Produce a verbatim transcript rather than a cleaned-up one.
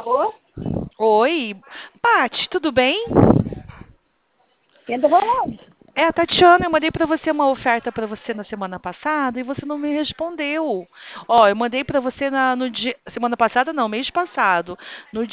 Alô? Oi, Paty, tudo bem? Quem tá falando? É a Tatiana, eu mandei para você uma oferta para você na semana passada e você não me respondeu. Ó, eu mandei para você na, no dia, semana passada não, mês passado, no